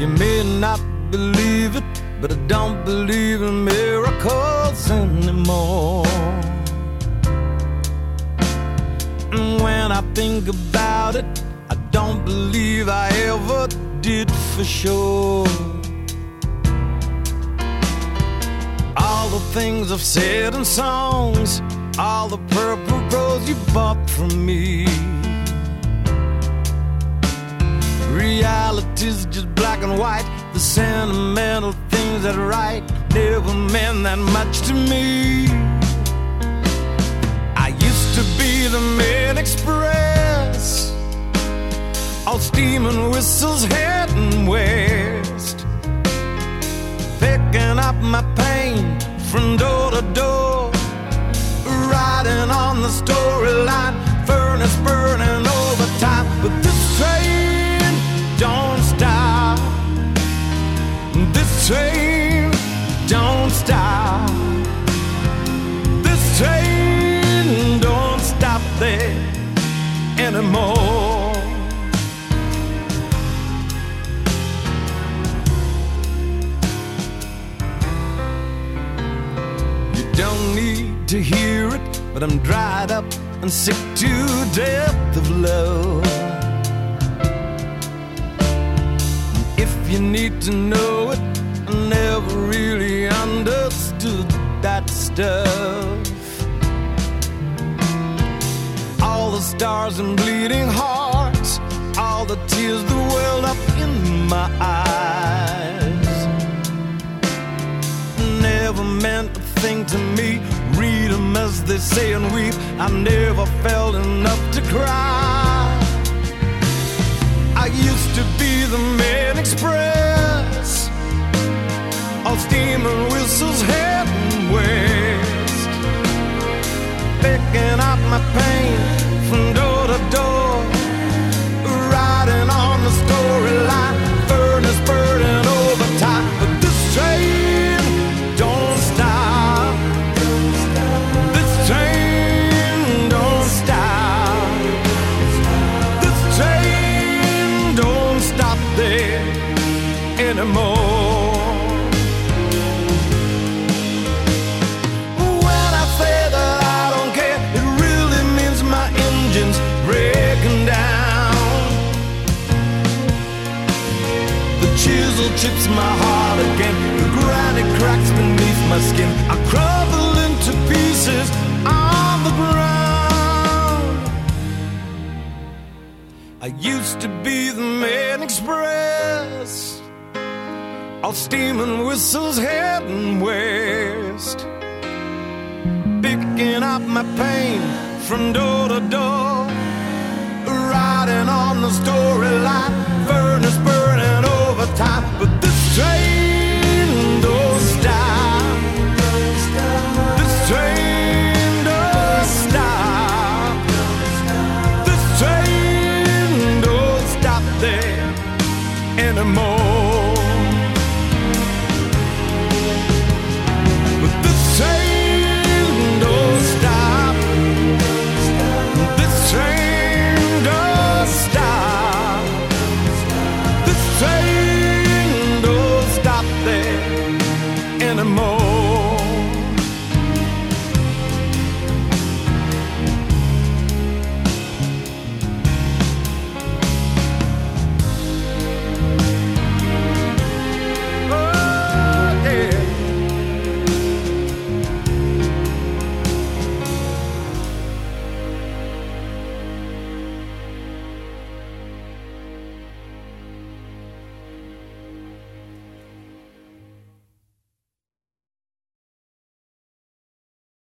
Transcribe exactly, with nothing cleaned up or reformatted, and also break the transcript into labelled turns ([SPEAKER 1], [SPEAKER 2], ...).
[SPEAKER 1] You may not believe it, but I don't believe in miracles anymore. And when I think about it, I don't believe I ever did for sure. All the things I've said in songs, all the purple rose you bought from me. Reality's just black and white. The sentimental things that write never meant that much to me. I used to be the main express, all steam and whistles heading west, picking up my pain from door to door, riding on the storyline, furnace burning overtime. But this train don't stop, this train don't stop, this train don't stop there anymore. You don't need to hear it, but I'm dried up and sick to death of love. If you need to know it, I never really understood that stuff. All the stars and bleeding hearts, all the tears that welled up in my eyes, never meant a thing to me. Read them as they say and weep. I never felt enough to cry. I used to be the main express, all steam and whistles heading west, picking up my pain from door to door, riding on the storyline, furnace burning overtime. But this train don't stop, this train don't stop, this train don't stop there anymore. When I say that I don't care, it really means my engine's breaking down. The chisel chips my heart again, the granite cracks beneath my skin. I crumble into pieces on the ground. I used to be the main express, all steam and whistles heading west, picking up my pain from door to door, riding on the storyline, furnace burning overtime. But this train don't stop, this train don't stop, this train don't stop there anymore.